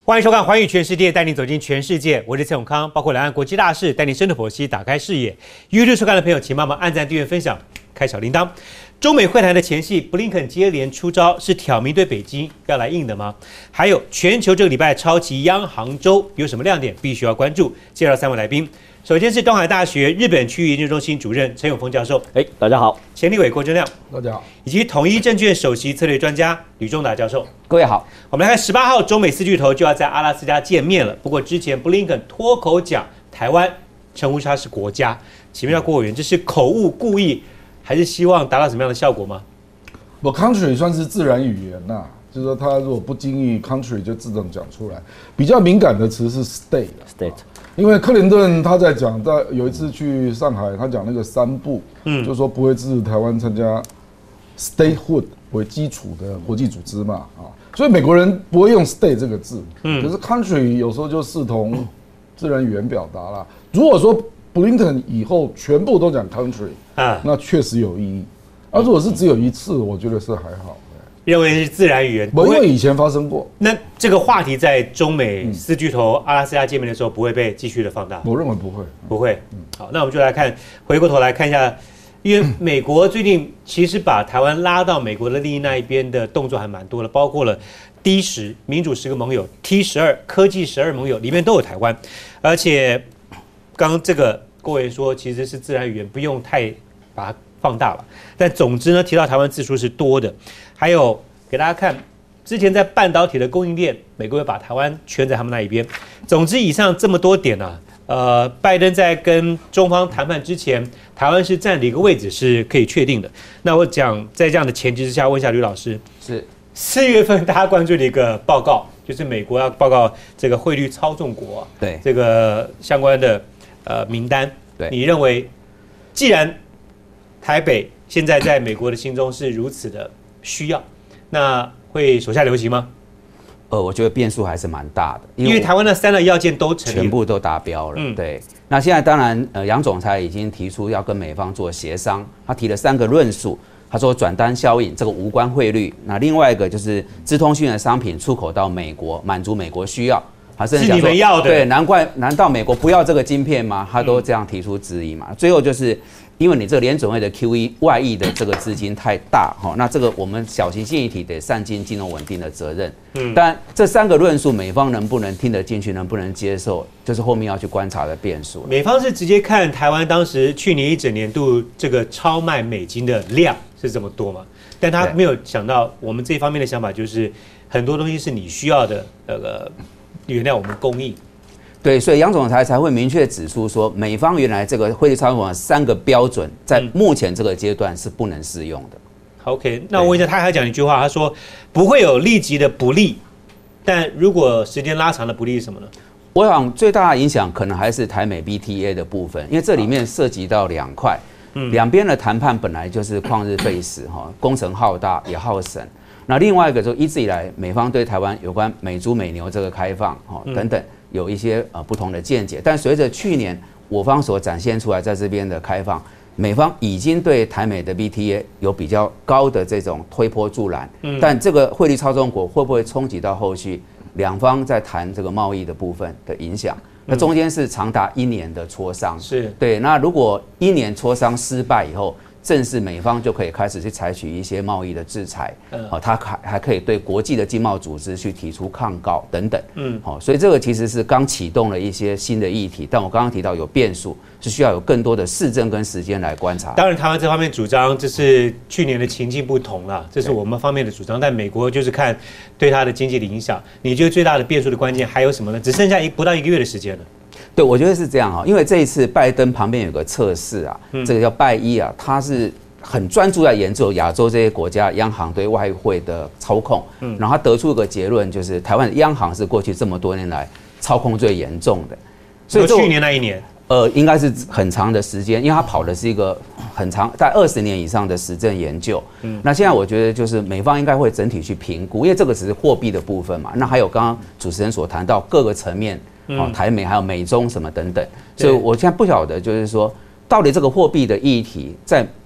欢迎收看《寰宇全世界》，带你走进全世界。我是蔡永康，包括两岸国际大事，带你深度剖析，打开视野。YouTube 收看的朋友，请帮忙按赞、订阅、分享，开小铃铛。中美会谈的前夕，布林肯接连出招，是挑明对北京要来硬的吗？还有全球这个礼拜超级央行周有什么亮点，必须要关注。介绍三位来宾。首先是东海大学日本区域研究中心主任陈永峰教授， 大家好； 前立委郭正亮， 大家好； 以及统一证券首席策略专家吕仲达教授， 各位好。 我们来看18号中美四巨头就要在阿拉斯加见面了。不过之前布林肯脱口讲台湾称呼它是国家，请问郭委员，这是口误故意，还是希望达到什么样的效果吗？ 我 country 算是自然语言呐，就是说他如果不经意 country 就自动讲出来。比较敏感的词是 state。因为克林顿他在讲，有一次去上海，他讲那个3不，就是说不会支持台湾参加 statehood 为基础的国际组织嘛，所以美国人不会用 state 这个字，可是 country 有时候就视同自然语言表达啦。如果说布林肯以后全部都讲 country，那确实有意义。如果是只有一次，我觉得是还好。 认为是自然语言， 因为以前发生过。 那这个话题在中美四巨头阿拉斯加见面的时候，不会被继续的放大？ 我认为不会， 不会。好，那我们就来看，回过头来看一下，因为美国最近其实把台湾拉到美国的利益那一边的动作还蛮多的，包括了D10民主10个盟友、T12科技12盟友里面都有台湾，而且刚刚这个郭委员说其实是自然语言，不用太把它放大了。但总之呢，提到台湾字数是多的。还有给大家看，之前在半导体的供应链，美国会把台湾圈在他们那一边。总之，以上这么多点啊，拜登在跟中方谈判之前，台湾是占了一个位置是可以确定的。那我讲在这样的前提之下，问一下吕老师，是4月份大家关注的一个报告，就是美国要报告这个汇率操纵国对这个相关的名单。对，你认为既然台北现在在美国的心中是如此的需要，那会手下留情吗？ 我觉得变数还是蛮大的， 因为台湾的3个要件都成立， 全部都达标了。对。那现在当然，杨总裁已经提出要跟美方做协商，他提了3个论述。他说转单效应，这个无关汇率。那另外一个就是资通讯的商品出口到美国，满足美国需要。他甚至讲说，是你们要的。对，难道美国不要这个晶片吗？他都这样提出质疑嘛。最后就是。因为你这个联准会的 QE 外溢的这个资金太大，那这个我们小型经济体得善尽金融稳定的责任。但这3个论述，美方能不能听得进去，能不能接受，就是后面要去观察的变数。 美方是直接看台湾当时去年一整年度这个超卖美金的量是这么多嘛？但他没有想到我们这方面的想法，就是很多东西是你需要的原料我们供应。 对，所以杨总裁才会明确指出说，美方原来这个汇率操纵的3个标准，在目前这个阶段是不能适用的。 OK， 那我问一下，他还讲一句话，他说不会有立即的不利，但如果时间拉长的不利是什么呢？ 我想最大的影响可能还是台美 BTA 的部分，因为这里面涉及到2块，两边的谈判本来就是旷日费时工程浩大也耗神。那另外一个就一直以来美方对台湾有关美猪美牛这个开放等等。有一些不同的见解，但随着去年我方所展现出来在这边的开放，美方已经对台美的 BTA 有比较高的这种推波助澜。但这个汇率操纵国会不会冲击到后续两方在谈这个贸易的部分的影响？那中间是长达1年的磋商，是对。那如果1年磋商失败以后，正式美方就可以开始去采取一些贸易的制裁，他还可以对国际的经贸组织去提出抗告等等，所以这个其实是刚启动了一些新的议题，但我刚刚提到有变数，是需要有更多的事证跟时间来观察。 当然，台湾这方面主张这是去年的情境不同了，这是我们方面的主张，但美国就是看对它的经济的影响。你觉得最大的变数的关键还有什么呢？只剩下不到1个月的时间了。 对，我觉得是这样因为这一次拜登旁边有个测试这个叫拜一他是很专注在研究亚洲这些国家央行对外汇的操控，然后他得出一个结论，就是台湾的央行是过去这么多年来操控最严重的， 所以去年那1年， 应该是很长的时间，因为他跑的是一个很长，在20年以上的实证研究。那现在我觉得就是美方应该会整体去评估，因为这个只是货币的部分嘛，那还有刚刚主持人所谈到各个层面。台美还有美中什么等等，所以我现在不晓得，就是说到底这个货币的议题在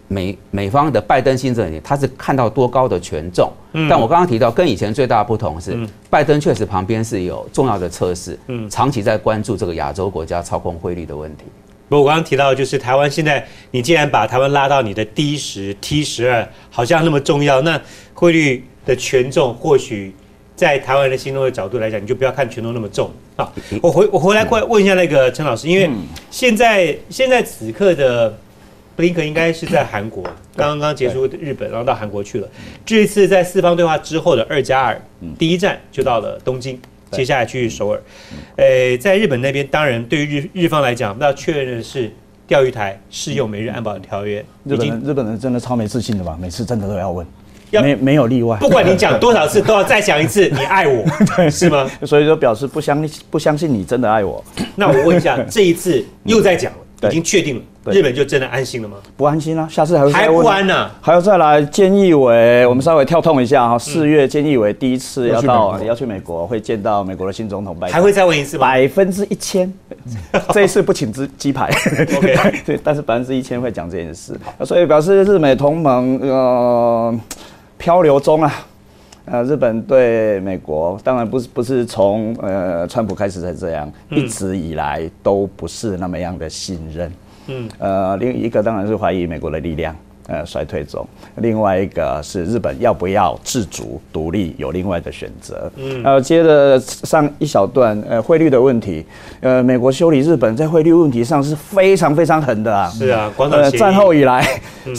美方的拜登新政里，他是看到多高的权重。但我刚刚提到，跟以前最大的不同是，拜登确实旁边是有重要的测试，长期在关注这个亚洲国家操控汇率的问题。 不过我刚刚提到，就是台湾现在，你既然把台湾拉到你的D10、T12，好像那么重要，那汇率的权重或许在台湾人心中的角度来讲，你就不要看权重那么重啊。我回来问一下那个陈老师，因为现在此刻的布林肯应该是在韩国，刚刚结束日本，然后到韩国去了。这一次在四方对话之后的2+2，第一站就到了东京。接下来去首尔，在日本那边，当然对于日方来讲，那确认的是钓鱼台适用美日安保条约。 日本人真的超没自信的吧？每次真的都要问，没有例外。 不管你讲多少次，都要再讲一次，你爱我，是吗？ 所以就表示不相信你真的爱我。 那我问一下，这一次又在讲了，已经确定了。日本就真的安心了吗？ 不安心啊，下次还不安呢， 还要再来。菅义伟，我们稍微跳痛一下哈，4月菅义伟第一次要去美国，会见到美国的新总统拜登， 还会再问一次吗 ？1000%，这一次不请鸡排，对，但是1000%会讲这件事，所以表示日美同盟漂流中啊。日本对美国当然不是从川普开始才这样，一直以来都不是那么样的信任。另一个当然是怀疑美国的力量衰退中，另外一个是日本要不要自主独立有另外的选择。接着上一小段汇率的问题，美国修理日本在汇率问题上是非常非常狠的啊。 是啊，广场协议战后以来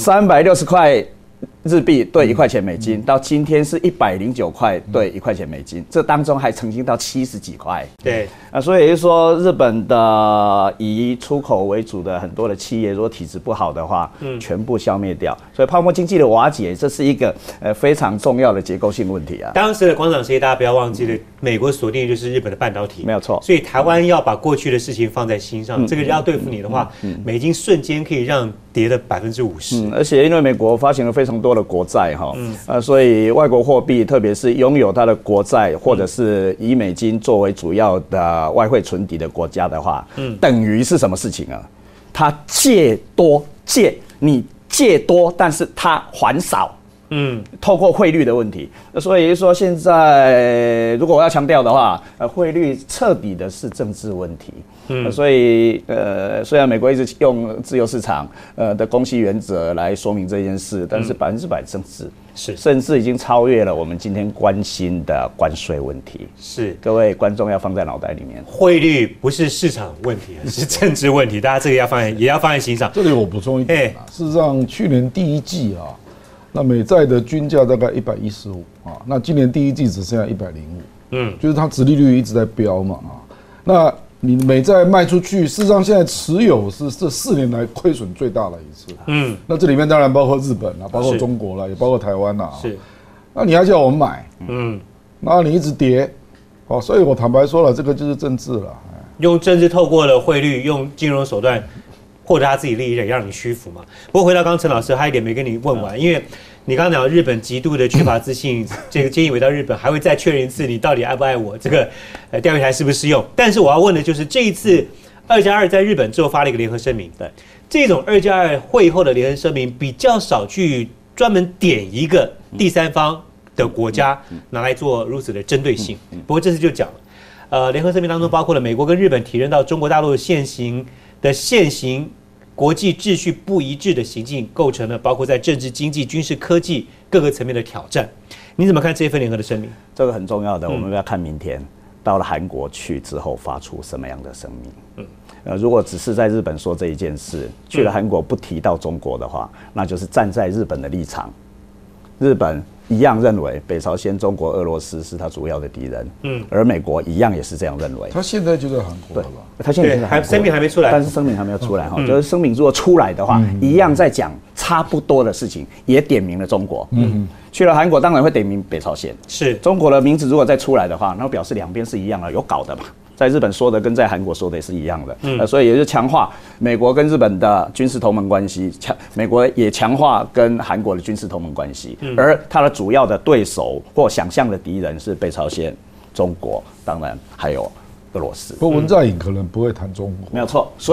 360块。日币兑1块钱美金，到今天是109块兑1块钱美金，这当中还曾经到70几块。 对所以也就是说，日本的以出口为主的很多的企业，如果体质不好的话，全部消灭掉。所以泡沫经济的瓦解，这是一个非常重要的结构性问题啊。 当时的广场协议，大家不要忘记了，美国锁定的就是日本的半导体， 没有错。 所以台湾要把过去的事情放在心上，这个要对付你的话，美金瞬间可以让跌了50%。 而且因为美国发行了非常多的国债哈，所以外国货币，特别是拥有它的国债或者是以美金作为主要的外汇存底的国家的话，等于是什么事情啊？它你借多，但是它还少。透过汇率的问题，所以说现在如果我要强调的话，汇率彻底的是政治问题。所以虽然美国一直用自由市场的供需原则来说明这件事，但是100%政治是， 甚至已经超越了我们今天关心的关税问题。 是， 各位观众要放在脑袋里面， 汇率不是市场问题，是政治问题，大家这个也要放在心上。 这里我补充一点事实上去年第一季啊，那美债的均价大概115啊，那今年第一季只剩下105，就是它殖利率一直在飙嘛啊，那你美债卖出去，事实上现在持有是这4年来亏损最大的一次。那这里面当然包括日本啦，包括中国啦，也包括台湾啦。是，那你还叫我们买，那你一直跌，所以我坦白说了，这个就是政治了。 用政治透过了汇率，用金融手段获得他自己利益，也让你屈服嘛。不过回到刚刚陈老师，还有一点没跟你问完，因为你刚刚讲日本极度的缺乏自信，这个菅义伟到日本还会再确认一次你到底爱不爱我，这个钓鱼台适不适用？但是我要问的就是这一次2+2在日本之后发了一个联合声明，对这种2+2会后的联合声明比较少去专门点一个第三方的国家拿来做如此的针对性。不过这次就讲了，联合声明当中包括了美国跟日本体认到中国大陆现行国际秩序不一致的行径，构成了包括在政治、经济、军事、科技各个层面的挑战。你怎么看这一份联合的声明？ 这个很重要的，我们要看明天到了韩国去之后发出什么样的声明。如果只是在日本说这一件事，去了韩国不提到中国的话，那就是站在日本的立场。日本一样认为北朝鲜、中国、俄罗斯是他主要的敌人，而美国一样也是这样认为。 他现在就在韩国了吧？ 他现在就在韩国， 声明还没出来， 但是声明还没有出来哈，就是声明如果出来的话，一样在讲差不多的事情，也点名了中国。去了韩国当然会点名北朝鲜， 是中国的名字如果再出来的话，那表示两边是一样的，有搞的嘛。在日本说的跟在韩国说的也是一样的，所以也就强化美国跟日本的军事同盟关系，美国也强化跟韩国的军事同盟关系，而它的主要的对手或想象的敌人是北朝鲜、中国，当然还有俄罗斯。 不过文在寅可能不会谈中国， 没有错。所以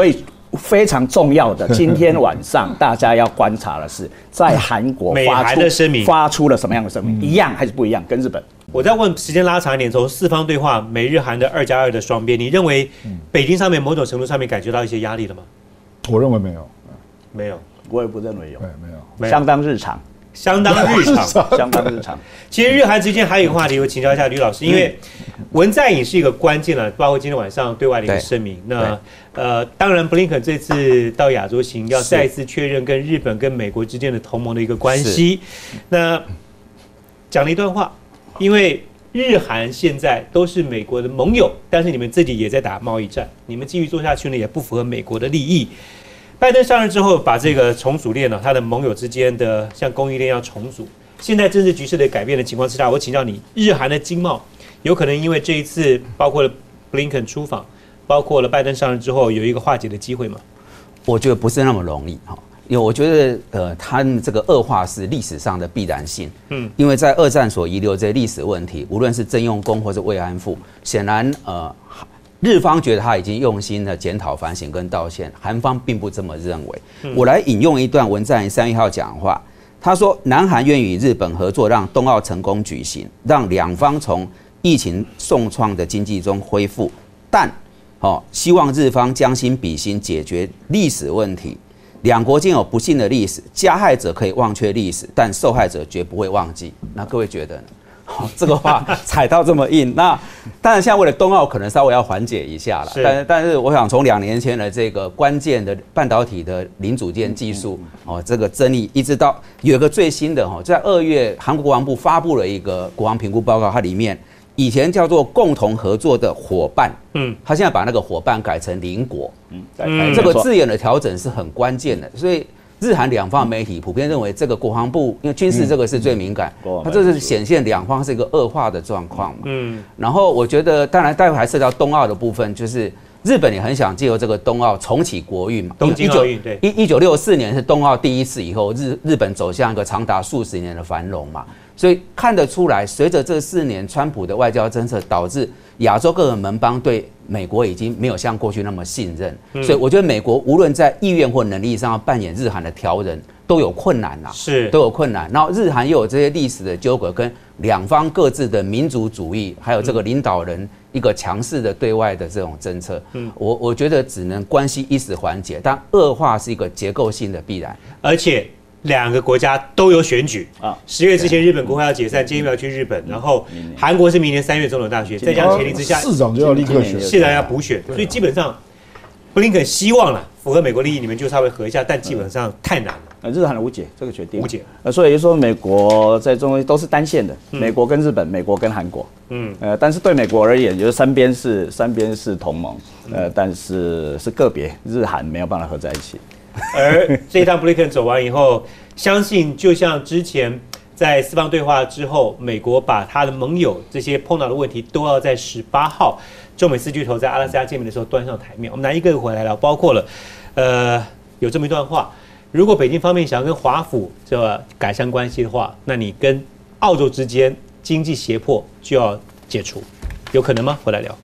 非常重要的，今天晚上大家要观察的是，在韩国美韩的声明发出了什么样的声明？一样还是不一样？跟日本？ 我再问时间拉长一点，从四方对话，美日韩的2+2的双边，你认为北京上面某种程度上面感觉到一些压力了吗？ 我认为没有， 没有， 我也不认为有， 没有， 相当日常。 相当日常， 相当日常。 其实日韩之间还有一个话题，我请教一下吕老师，因为文在寅是一个关键了，包括今天晚上对外的一个声明。那当然，布林肯这次到亚洲行，要再一次确认跟日本跟美国之间的同盟的一个关系。那讲了一段话，因为日韩现在都是美国的盟友，但是你们自己也在打贸易战，你们继续做下去呢，也不符合美国的利益。拜登上任之后，把这个重组链呢，他的盟友之间的像供应链要重组。现在政治局势的改变的情况之下，我请教你，日韩的经贸有可能因为这一次包括了布林肯出访，包括了拜登上任之后，有一个化解的机会吗？ 我觉得不是那么容易哈，因为我觉得他们这个恶化是历史上的必然性。因为在二战所遗留这些历史问题，无论是征用工或是慰安妇，显然日方觉得他已经用心的检讨、反省跟道歉，韩方并不这么认为。我来引用一段文在寅3月1号讲话，他说：“南韩愿与日本合作，让冬奥成功举行，让两方从疫情重创的经济中恢复，但希望日方将心比心，解决历史问题。两国间有不幸的历史，加害者可以忘却历史，但受害者绝不会忘记。”那各位觉得呢？这个话踩到这么硬，那当然现在为了冬奥可能稍微要缓解一下了，但是我想从2年前的这个关键的半导体的零组件技术这个争议，一直到有一个最新的在2月韩国国防部发布了一个国防评估报告，它里面以前叫做共同合作的伙伴，他现在把那个伙伴改成邻国，这个字眼的调整是很关键的，所以日韩两方媒体普遍认为，这个国防部因为军事这个是最敏感，它这是显现两方是一个恶化的状况嘛。然后我觉得，当然待会还涉及到冬奥的部分，就是日本也很想借由这个冬奥重启国运嘛。 东京奥运对 ，1964年是冬奥第一次以后，日本走向一个长达数十年的繁荣嘛。所以看得出来，随着这4年川普的外交政策，导致亚洲各个盟邦对美国已经没有像过去那么信任，所以我觉得美国无论在意愿或能力上要扮演日韩的调人，都有困难啦，都有困难。然后日韩又有这些历史的纠葛，跟两方各自的民族主义，还有这个领导人一个强势的对外的这种政策，我觉得只能关系一时缓解，但恶化是一个结构性的必然， 而且2个国家都有选举啊，10月之前日本国会要解散，今天要去日本，然后韩国是明年3月总统大选，在这样前提之下， 市长就要立刻选， 市长要补选，所以基本上布林肯希望了符合美国利益，你们就稍微合一下，但基本上太难了。 日韩无解，这个决定无解。 所以说美国在中都是单线的，美国跟日本，美国跟韩国，但是对美国而言，就是三边是同盟，但是个别，日韩没有办法合在一起。 而这一趟布林肯走完以后，相信就像之前在四方对话之后，美国把他的盟友这些碰到的问题都要在18号中美4巨头在阿拉斯加见面的时候端上台面。我们拿一个回来聊，包括了有这么一段话：如果北京方面想要跟华府这改善关系的话，那你跟澳洲之间经济胁迫就要解除，有可能吗？回来聊。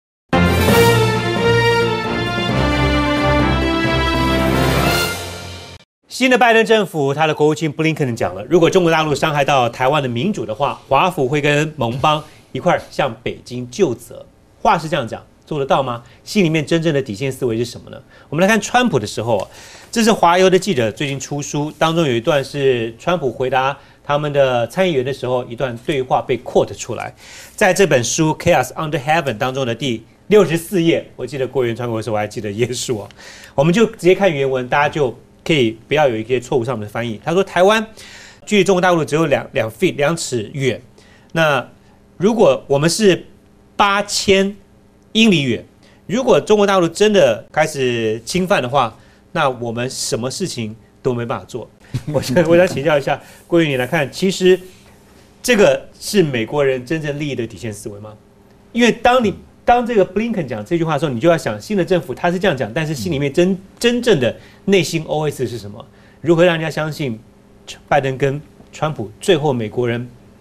新的拜登政府，他的国务卿布林肯讲了，如果中国大陆伤害到台湾的民主的话，华府会跟盟邦一块向北京就责。话是这样讲，做得到吗？心里面真正的底线思维是什么呢？我们来看川普的时候，这是华邮的记者最近出书，当中有一段是川普回答他们的参议员的时候，一段对话被 quote 出来，在这本书《Chaos Under Heaven》当中的第64页，我记得郭元川国的时候我还记得页数哦，我们就直接看原文，大家就可以不要有一些错误上面的翻译。他说，台湾距离中国大陆只有2尺远，那如果我们是8000英里远，如果中国大陆真的开始侵犯的话，那我们什么事情都没办法做。我想请教一下郭瑜，你来看，其实这个是美国人真正利益的底线思维吗？因为当这个布林肯讲这句话的时候，你就要想新的政府他是这样讲，但是心里面真正的内心 OS 是什么？如何让人家相信拜登跟川普最后美国人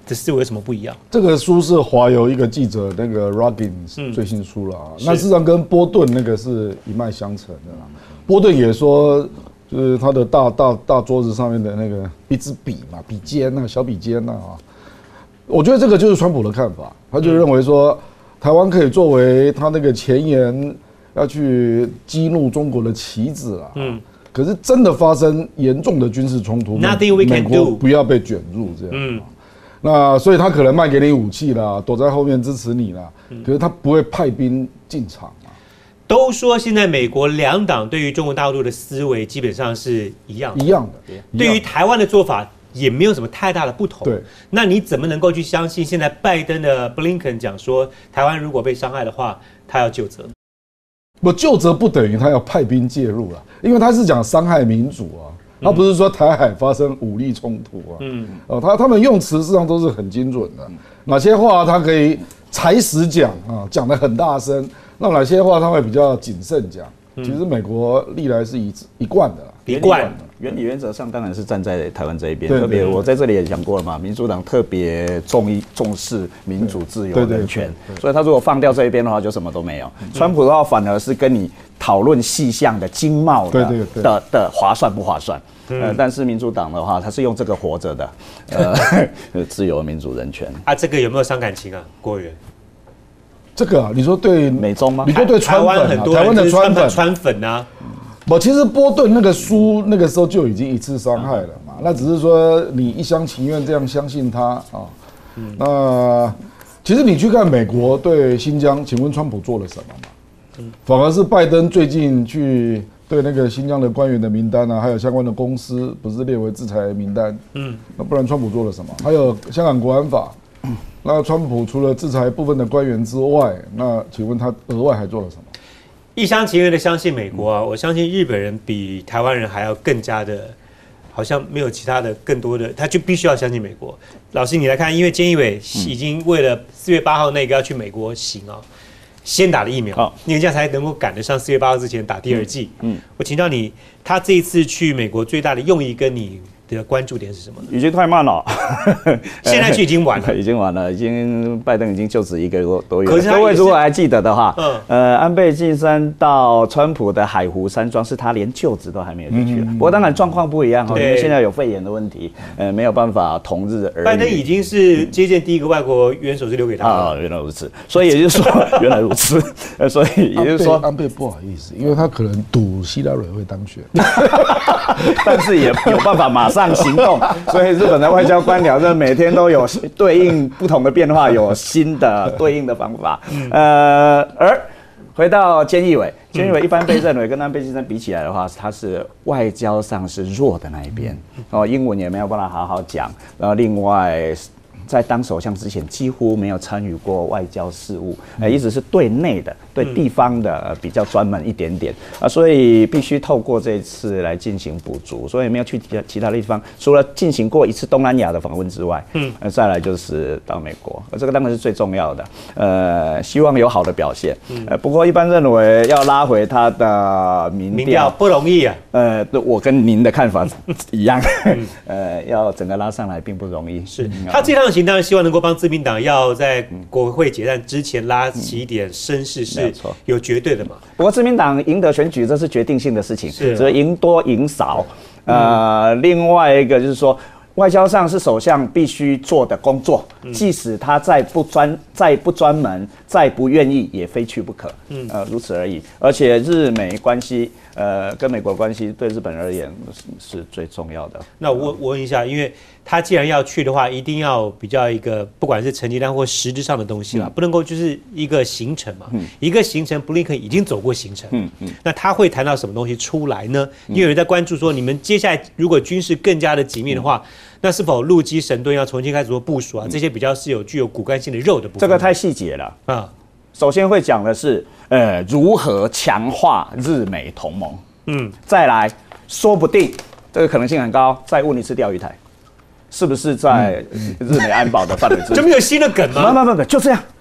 的思维有什么不一样？ 这个书是华邮一个记者那个 Roggins 最新出了啊，那事实上跟波顿那个是一脉相承的啦。波顿也说，就是他的大桌子上面的那个一支笔嘛，笔尖啊，小笔尖啊，我觉得这个就是川普的看法，他就认为说，台湾可以作为他那个前言要去激怒中国的棋子啊。可是真的发生严重的军事冲突， Nothing we can do， 美国不要被卷入这样。那所以他可能卖给你武器啦，躲在后面支持你啦，可是他不会派兵进场啊。 都说现在美国两党对于中国大陆的思维基本上是一样的，对于台湾的做法也没有什么太大的不同。 对， 那你怎么能够去相信现在拜登的布林肯讲说，台湾如果被伤害的话，他要就责？ 不就责不等于他要派兵介入了，因为他是讲伤害民主啊，他不是说台海发生武力冲突啊。他们用词实际上都是很精准的，哪些话他可以踩死讲啊，讲得很大声，那哪些话他会比较谨慎讲。其实美国历来是一贯的啦。 原则上当然是站在台湾这一边，特别我在这里也讲过了嘛，民主党特别重视民主、自由、人权，所以他如果放掉这一边的话，就什么都没有。川普的话反而是跟你讨论细项的经贸的划算不划算。但是民主党的话，他是用这个活着的，自由、民主、人权啊，这个有没有伤感情啊，郭委员？ 这个啊，你说对美中吗？ 你说对川粉啊， 很多台湾的川粉啊。 其实波顿那个书那个时候就已经一次伤害了嘛，那只是说你一厢情愿这样相信他啊。那其实你去看美国对新疆，请问川普做了什么嘛？反而是拜登最近去对那个新疆的官员的名单啊，还有相关的公司，不是列为制裁名单。那不然川普做了什么？还有香港国安法，那川普除了制裁部分的官员之外，那请问他额外还做了什么？ 一厢情愿的相信美国啊，我相信日本人比台湾人还要更加的，好像没有其他的更多的，他就必须要相信美国。老师，你来看，因为菅义伟已经为了4月8号那个要去美国行啊，先打了疫苗，你这样才能够赶得上4月8号之前打第二剂。我请教你，他这一次去美国最大的用意跟你的关注点是什么呢？ 已经太慢了， 现在去已经晚了， 已经晚了，拜登已经就职1个多月。各位如果还记得的话，安倍晋三到川普的海湖山庄，是他连就职都还没有进去了。不过当然状况不一样，因为现在有肺炎的问题，没有办法同日而语。 拜登已经是接见第一个外国元首是留给他了。 原来如此，所以也就是说，原来如此，所以也就是说， 安倍不好意思，因为他可能赌希拉蕊会当选， 但是也有办法马上行动，所以日本的外交官僚就每天都有对应不同的变化，有新的对应的方法。而回到菅义伟一般被认为跟安倍晋三比起来的话，他是外交上是弱的那一边，英文也没有办法好好讲，然后另外在当首相之前几乎没有参与过外交事务，一直是对内的、对地方的比较专门一点点啊，所以必须透过这一次来进行补足，所以没有去其他的地方，除了进行过一次东南亚的访问之外，再来就是到美国，这个当然是最重要的，希望有好的表现，不过一般认为要拉回他的民调不容易啊， 我跟您的看法一样，要整个拉上来并不容易， 是他这趟行当然希望能够帮自民党要在国会解散之前拉起一点声势，是有绝对的嘛。 不过自民党赢得选举这是决定性的事情， 是只是赢多赢少。另外一个就是说，外交上是首相必须做的工作，即使他再不专门、再不愿意，也非去不可。如此而已。而且日美关系，跟美国关系对日本而言是最重要的。 那我问一下，因为他既然要去的话，一定要比较一个不管是成绩单或实质上的东西啦，不能够就是一个行程嘛。一个行程，布林肯已经走过行程，那他会谈到什么东西出来呢？因为有人在关注说，你们接下来如果军事更加的紧密的话，那是否陆基神盾要重新开始做部署啊？这些比较是有具有骨干性的肉的部分。 这个太细节了啊。首先会讲的是，如何强化日美同盟。再来，说不定这个可能性很高，再问一次钓鱼台，是不是在日美安保的范围之内？ 就没有新的梗吗？ 不，就这样。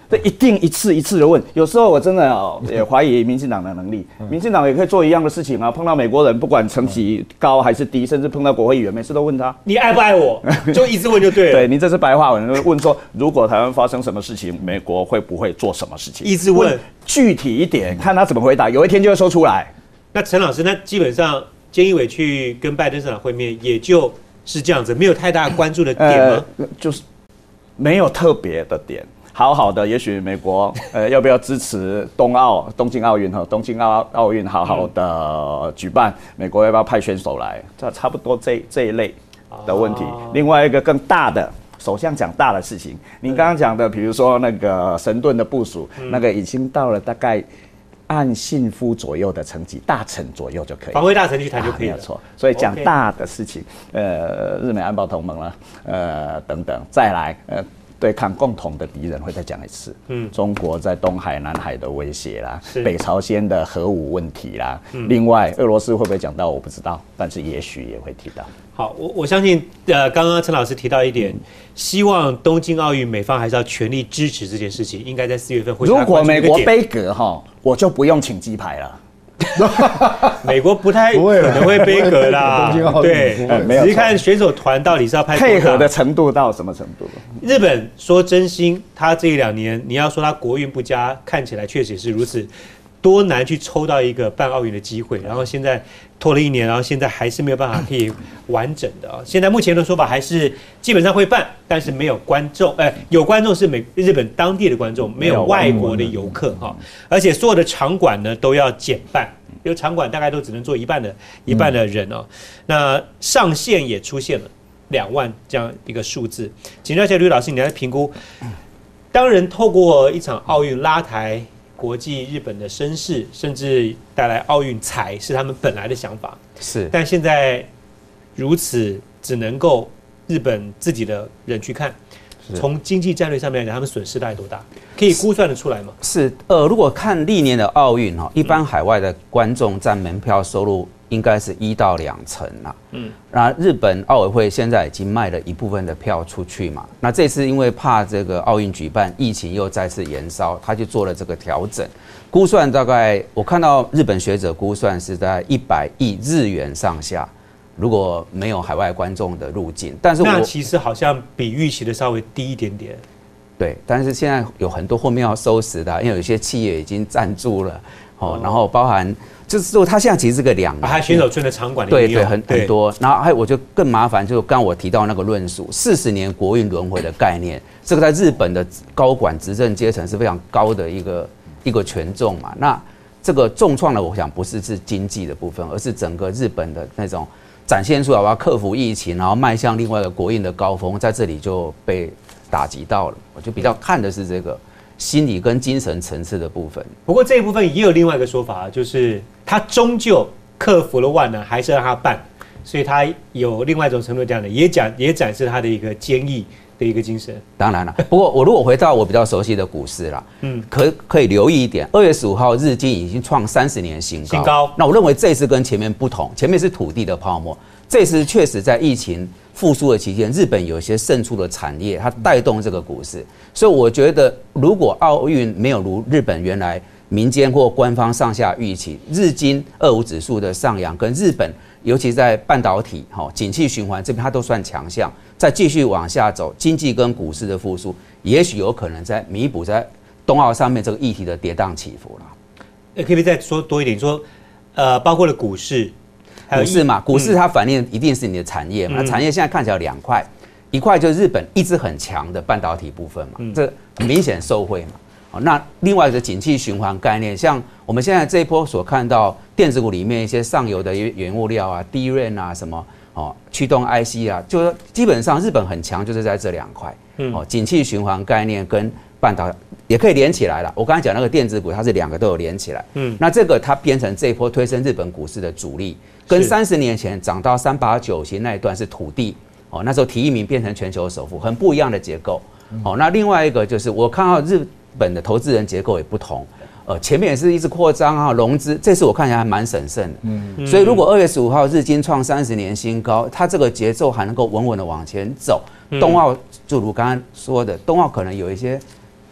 这一定一次一次的问。有时候我真的也怀疑民进党的能力，民进党也可以做一样的事情啊。碰到美国人，不管成绩高还是低，甚至碰到国会议员，每次都问他你爱不爱我，就一直问就对了。 对你这是白话文，问说如果台湾发生什么事情，美国会不会做什么事情？ 一直问具体一点，看他怎么回答，有一天就会说出来。 那陈老师，那基本上菅义伟去跟拜登市长会面，也就是这样子，没有太大关注的点吗？ 就是没有特别的点。好好的，也许美国要不要支持东京奥运奥运好好的举办？美国要不要派选手来？这差不多这一类的问题。另外一个更大的，首相讲大的事情，您刚刚讲的，比如说那个神盾的部署，那个已经到了大概按信夫左右的层级，大臣左右就可以， 防卫大臣去谈就可以了。 没有错。所以讲大的事情，日美安保同盟了，等等，再来对抗共同的敌人，会再讲一次。中国在东海、南海的威胁啦，北朝鲜的核武问题啦，另外俄罗斯会不会讲到我不知道，但是也许也会提到。 好，我相信刚刚陈老师提到一点，希望东京奥运美方还是要全力支持这件事情，应该在4月份会。 如果美国杯葛我就不用请鸡排了。 美国不太可能会杯葛啦，对，只是看选手团到底是要配合的程度到什么程度。 日本说真心，他这1-2年，你要说他国运不佳，看起来确实是如此，多难去抽到一个办奥运的机会，然后现在拖了1年，然后现在还是没有办法可以完整的啊。现在目前的说法还是基本上会办，但是没有观众，有观众是日本当地的观众，没有外国的游客哈，而且所有的场馆呢都要减半。因为场馆大概都只能坐一半的人哦，那上限也出现了2万这样一个数字。请教一下吕老师，你来评估，当然透过一场奥运拉抬国际日本的声势，甚至带来奥运财，是他们本来的想法。 是， 但现在如此只能够日本自己的人去看。从经济战略上面来讲，他们损失大概多大？可以估算得出来吗？ 是，如果看历年的奥运一般海外的观众占门票收入应该是1到2成啦。那日本奥委会现在已经卖了一部分的票出去嘛。那这次因为怕这个奥运举办，疫情又再次延烧，他就做了这个调整，估算大概我看到日本学者估算是在100亿日元上下。如果没有海外观众的入境，但是那其实好像比预期的稍微低一点点。 对，但是现在有很多后面要收拾的，因为有些企业已经赞助了，然后包含就是说，他现在其实是个2年， 还选手村的场馆里面对很多，然后还有我就更麻烦，就是刚我提到那个论述，40年国运轮回的概念，这个在日本的高管执政阶层是非常高的一个权重嘛。那这个重创的，我想不是经济的部分，而是整个日本的那种。展现出来，我要克服疫情，然后迈向另外一个国运的高峰，在这里就被打击到了。我就比较看的是这个心理跟精神层次的部分。 不过这一部分也有另外一个说法，就是他终究克服了万难，还是让他办，所以他有另外一种程度这样的，也展示他的一个坚毅的一个精神。 当然了，不过我如果回到我比较熟悉的股市啦，可以留意一点，2月15号日经已经创30年新高。那我认为这次跟前面不同，前面是土地的泡沫，这次确实在疫情复苏的期间，日本有一些胜出的产业，它带动这个股市。所以我觉得，如果奥运没有如日本原来民间或官方上下预期，日经25指数的上扬跟日本。尤其在半导体、景气循环这边，它都算强项。再继续往下走，经济跟股市的复苏，也许有可能在弥补在冬奥上面这个议题的跌宕起伏了。 可不可以再说多一点？说包括了股市，还有股市嘛，股市它反映一定是你的产业嘛。那产业现在看起来有2块，一块就是日本一直很强的半导体部分嘛，这明显受惠嘛。那另外的景气循环概念，像我们现在这一波所看到电子股里面一些上游的原物料啊、DRAM 啊什么驱动 IC 啊，就是基本上日本很强，就是在这2块。景气循环概念跟半导体也可以连起来了。我刚才讲那个电子股，它是2个都有连起来。那这个它变成这一波推升日本股市的主力，跟30年前涨到389那一段是土地。那时候提一名变成全球首富，很不一样的结构。那另外一个就是我看到日本的投资人结构也不同，前面也是一直扩张啊融资，这次我看起来还蛮审慎的。所以如果2月15号日经创30年新高，它这个节奏还能够稳稳的往前走，冬奥就如刚刚说的，冬奥可能有一些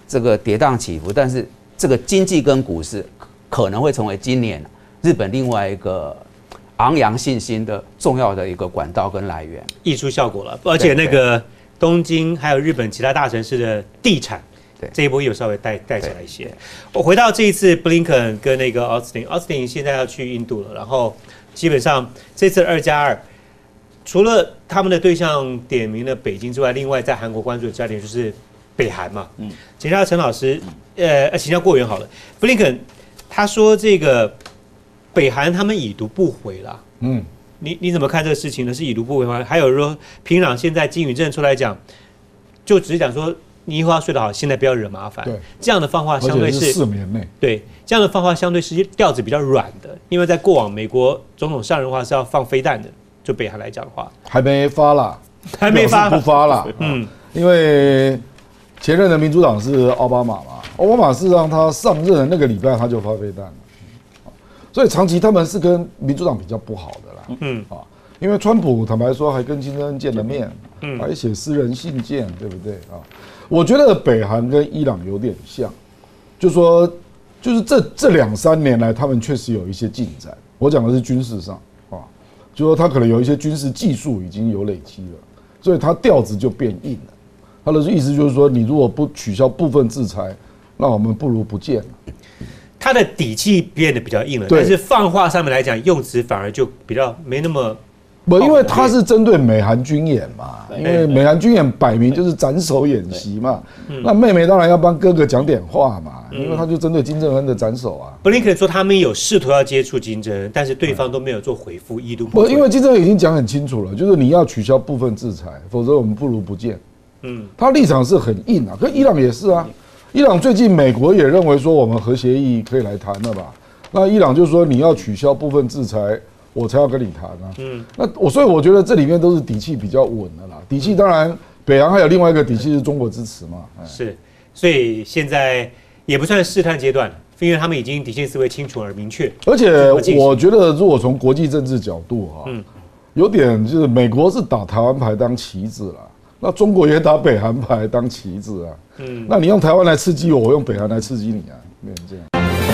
这个跌宕起伏，但是这个经济跟股市可能会成为今年日本另外一个昂扬信心的重要的一个管道跟来源， 溢出效果了。而且那个东京还有日本其他大城市的地产，这一波有稍微带起来一些。我回到这一次布林肯跟那个奥斯汀现在要去印度了，然后基本上这次2+2，除了他们的对象点名了北京之外，另外在韩国关注的焦点就是北韩嘛。请教陈老师，请教郭源好了，布林肯他说这个北韩他们已读不回了。你怎么看这个事情呢？是已读不回吗？还有说平壤现在金宇镇出来讲，就只是讲说你以后要睡得好，现在不要惹麻烦。对，这样的放话相对是 4年内。 对，这样的放话相对是调子比较软的，因为在过往美国总统上任的话是要放飞弹的，就北韩来讲的话， 还没发啦， 还没发， 不发啦。因为前任的民主党是奥巴马嘛，奥巴马是让他上任的那个礼拜他就发飞弹了。所以长期他们是跟民主党比较不好的啦，因为川普坦白说还跟金正恩见了面，还写私人信件，对不对啊？我觉得北韩跟伊朗有点像，就说就是这2-3年来，他们确实有一些进展。我讲的是军事上啊，就说他可能有一些军事技术已经有累积了，所以他调子就变硬了。他的意思就是说，你如果不取消部分制裁，那我们不如不见了。 他的底气变得比较硬了，但是放话上面来讲，用词反而就比较没那么不，因为他是针对美韩军演嘛，因为美韩军演摆明就是斩首演习嘛，那妹妹当然要帮哥哥讲点话嘛，因为他就针对金正恩的斩首啊。 布林肯说他们有试图要接触金正恩，但是对方都没有做回复，已读不回。 因为金正恩已经讲很清楚了，就是你要取消部分制裁，否则我们不如不见。他立场是很硬啊，跟伊朗也是啊。伊朗最近美国也认为说我们核协议可以来谈了吧？那伊朗就说你要取消部分制裁，我才要跟你谈啊。所以我觉得这里面都是底气比较稳的啦。底气当然北韩还有另外一个底气是中国支持嘛。 是，所以现在也不算试探阶段，因为他们已经底线思维清楚而明确。 而且我觉得如果从国际政治角度有点就是美国是打台湾牌当棋子啦。那中国也打北韩牌当棋子啊，那你用台湾来刺激我，我用北韩来刺激你啊，变成这样。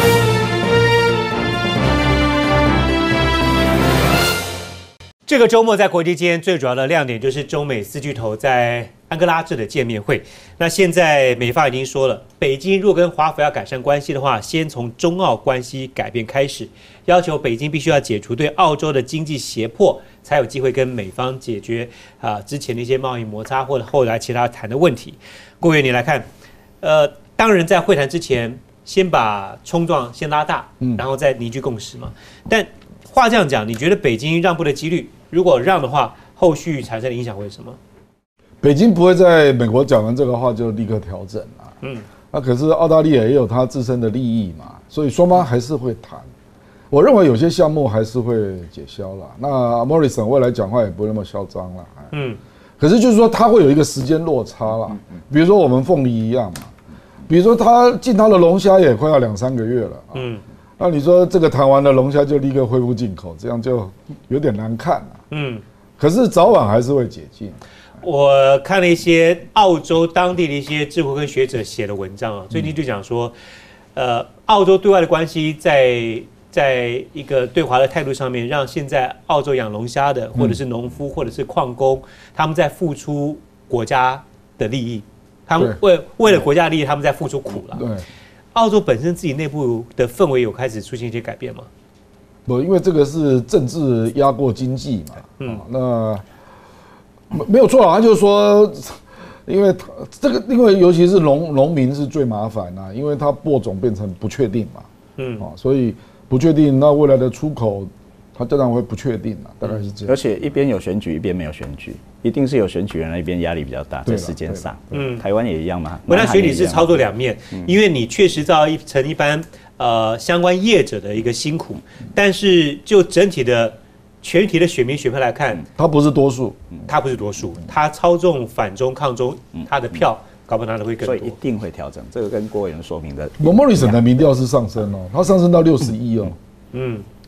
这个周末在国际间最主要的亮点就是中美4巨头在安哥拉治的见面会。那现在美方已经说了，北京若跟华府要改善关系的话，先从中澳关系改变开始，要求北京必须要解除对澳洲的经济胁迫，才有机会跟美方解决之前的一些贸易摩擦或者后来其他谈的问题。郭源，你来看，当然在会谈之前，先把冲撞先拉大，然后再凝聚共识嘛。但话这样讲，你觉得北京让步的几率，如果让的话，后续产生的影响会是什么？ 北京不会在美国讲完这个话就立刻调整啦。那可是澳大利亚也有它自身的利益嘛，所以双方还是会谈。我认为有些项目还是会解消啦。那 Morrison 未来讲话也不会那么嚣张啦。可是就是说他会有一个时间落差啦。比如说我们凤梨一样嘛，比如说他进他的龙虾也快要2-3个月了。那你说这个谈完的龙虾就立刻恢复进口，这样就有点难看了。可是早晚还是会解禁。 我看了一些澳洲当地的一些智库跟学者写的文章啊，最近就讲说，澳洲对外的关系在一个对华的态度上面，让现在澳洲养龙虾的，或者是农夫，或者是矿工，他们在付出国家的利益，他们为了国家利益，他们在付出苦了。 对， 澳洲本身自己内部的氛围有开始出现一些改变吗？ 不，因为这个是政治压过经济嘛。那没有错啊，他就是说，因为尤其是农民是最麻烦啊，因为他播种变成不确定嘛。所以不确定，那未来的出口，它当然会不确定了，大概是这样。 而且一边有选举，一边没有选举，一定是有选举人那一边压力比较大，在时间上。台湾也一样嘛。 那选举是操作两面，因为你确实造成一般相关业者的一个辛苦，但是就整体的全体的选民选票来看， 它不是多数， 它操纵反中抗中，它的票搞不好拿的会更多， 所以一定会调整。这个跟郭源说明的。 Morrison 的民调是上升哦，它上升到61哦。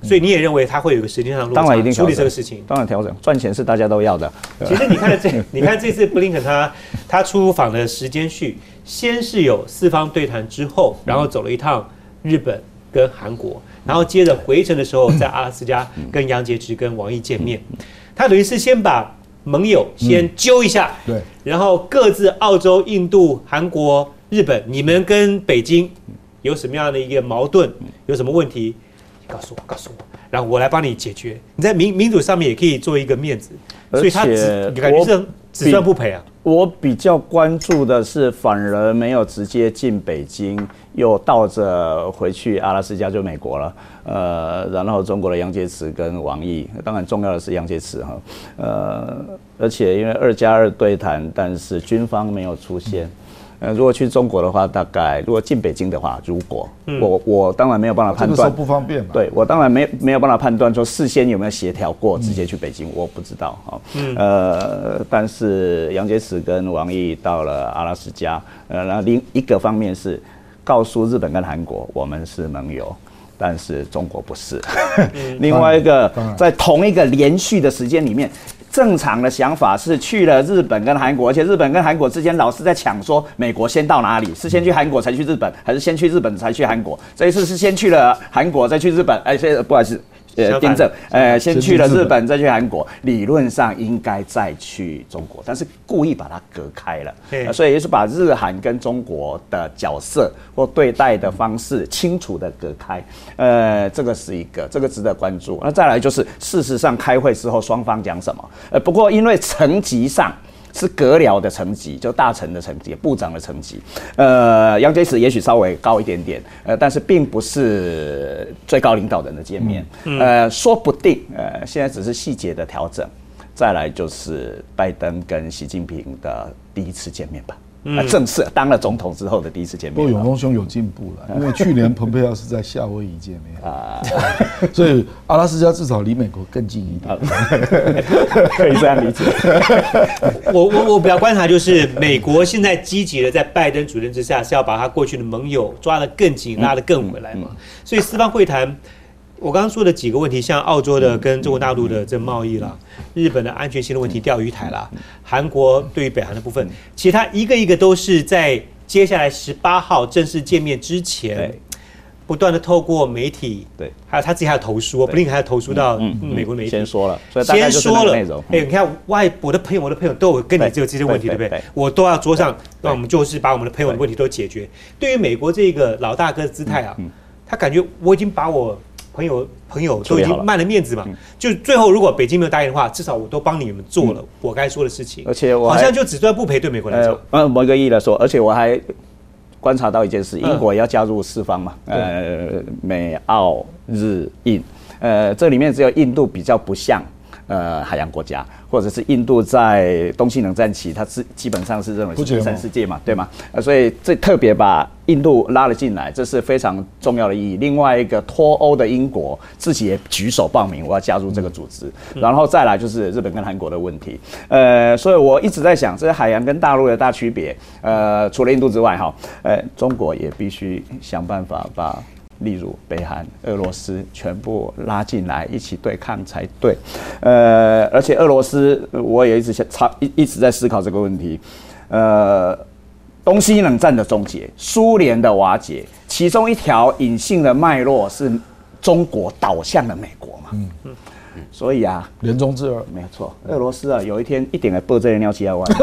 所以你也认为他会有个时间上落差， 当然一定处理这个事情， 当然调整，赚钱是大家都要的。 其实你看这次布林肯他出访的时间序，先是有4方对谈之后，然后走了一趟日本跟韩国，然后接着回程的时候在阿拉斯加跟杨洁篪跟王毅见面，他等于是先把盟友先揪一下， 对， 然后各自澳洲、印度、韩国、日本，你们跟北京有什么样的一个矛盾，有什么问题，告诉我，然后我来帮你解决。你在民主上面也可以做一个面子，所以他感觉是只赚不赔啊。 我比较关注的是，反而没有直接进北京，又倒着回去阿拉斯加就美国了。然后中国的杨洁篪跟王毅，当然重要的是杨洁篪哈。而且因为2+2对谈，但是军方没有出现。如果去中国的话，大概如果进北京的话，如果我当然没有办法判断， 这个时候不方便嘛。 对，我当然没有办法判断说事先有没有协调过直接去北京，我不知道哈。但是杨洁篪跟王毅到了阿拉斯加，然后另一个方面是告诉日本跟韩国，我们是盟友。但是中国不是。另外一个，在同一个连续的时间里面，正常的想法是去了日本跟韩国，而且日本跟韩国之间老是在抢说美国先到哪里，是先去韩国才去日本，还是先去日本才去韩国？这一次是先去了韩国再去日本，不好意思。订正，先去了日本，再去韩国，理论上应该再去中国，但是故意把它隔开了，所以也是把日韩跟中国的角色或对待的方式清楚的隔开，这个是一个，这个值得关注。那再来就是，事实上开会之后双方讲什么？不过因为层级上。是阁僚的层级，就大臣的层级、部长的层级。杨洁篪也许稍微高一点点，但是并不是最高领导人的见面。说不定现在只是细节的调整。再来就是拜登跟习近平的第一次见面吧。正式当了总统之后的第一次见面。 不过永丰兄有进步了，因为去年蓬佩奥是在夏威夷见面所以阿拉斯加至少离美国更近一点， 可以这样理解。 我比较观察就是美国现在积极的在拜登主政之下是要把他过去的盟友抓得更紧，拉得更回来嘛，所以4方会谈。我刚刚说的几个问题，像澳洲的跟中国大陆的这贸易啦，日本的安全性的问题、钓鱼台啦，韩国对于北韩的部分，其实它一个一个都是在接下来18号正式见面之前，不断的透过媒体，对，还有他自己还有投书，布林肯还有投书到美国媒体， 先说了，所以大概就是那个内容。 你看我的朋友都有跟你这些问题，对不对？我都要桌上，那我们就是把我们的朋友的问题都解决。对于美国这个老大哥的姿态啊，他感觉我已经把我朋友都已经卖了面子嘛，就最后如果北京没有答应的话，至少我都帮你们做了我该说的事情， 而且我好像就只赚不赔，对美国来讲。 某一个意义来说，而且我还观察到一件事，英国也要加入4方嘛，美澳日印，这里面只有印度比较不像。海洋国家，或者是印度在东西冷战期，它是基本上是认为是第三世界嘛，对吗？所以这特别把印度拉了进来，这是非常重要的意义。另外一个脱欧的英国自己也举手报名，我要加入这个组织。然后再来就是日本跟韩国的问题。所以我一直在想，这是海洋跟大陆的大区别。除了印度之外，中国也必须想办法把。例如北韩、俄罗斯全部拉进来一起对抗才对，而且俄罗斯我也一直在思考这个问题，东西冷战的终结，苏联的瓦解，其中一条隐性的脉络是中国倒向了美国嘛，所以啊， 联中之二没有错，俄罗斯啊有一天一定会爆这个尿气要完。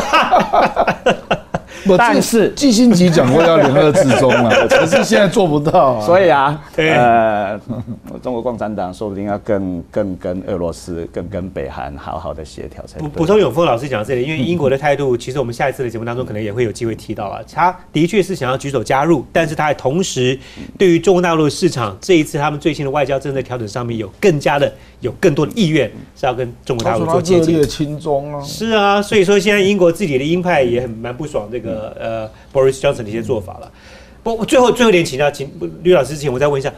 但是季辛吉讲过要联俄制中啊，可是现在做不到啊。 所以啊，中国共产党说不定要更跟俄罗斯、更跟北韩好好的协调才对。 补充永丰老师讲到这里，因为英国的态度，其实我们下一次的节目当中可能也会有机会提到了。他的确是想要举手加入，但是他还同时对于中国大陆的市场，这一次他们最新的外交政策调整上面有更多的意愿是要跟中国大陆做接近。 热烈亲中啊。 是啊，所以说现在英国自己的鹰派也蛮不爽这个。Boris Johnson 的一些做法了。不，最后一点请教吕老师之前，我再问一下，